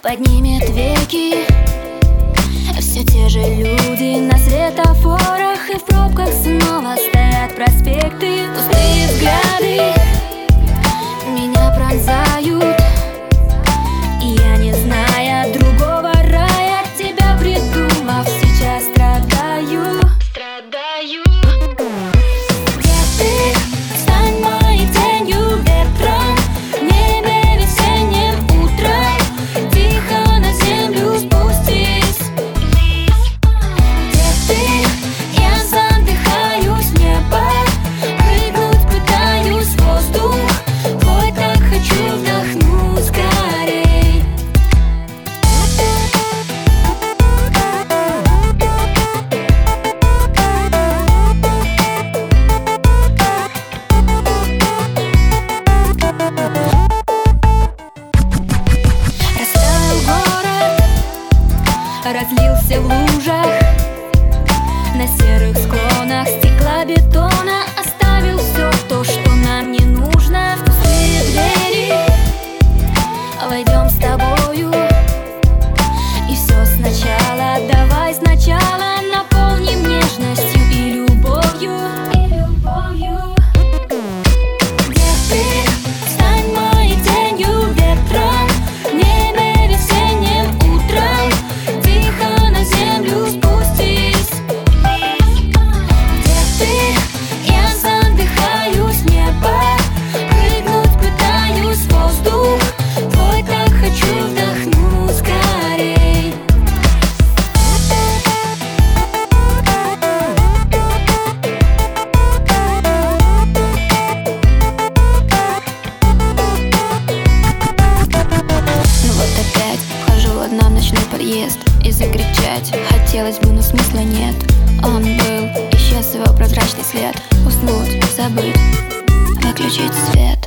поднимет веки. Все те же люди на светофорах, и в пробках снова стоят проспекты. Пустые взгляды меня пронзают, и я, не зная другого рая, тебя придумав, сейчас страдаю. Где ты? Стань моей тенью ветром, в небе весенним утром, тихо на землю спустись. Где ты? Я задыхаюсь в небо, прыгнуть пытаюсь в воздух, твой так хочу вдохнуть скорей. Растаял город, разлился в лужах, на серых склонах стеклобетона оставил все то, что нам не нужно. В пустые двери войдем с тобою, и все сначала, давай сначала наполним нежностью и любовью. Где ты? Стань моей тенью ветром, в небе весенним утром, тихо на землю спустись. Где ты? Я задыхаюсь в небо, прыгнуть пытаюсь в воздух, твой так хочу вдохнуть скорей. Ну вот опять вхожу одна в ночной подъезд, и закричать хотелось бы, но смысла нет. Он был, исчез его прозрачный след. Уснуть, забыть, выключить свет.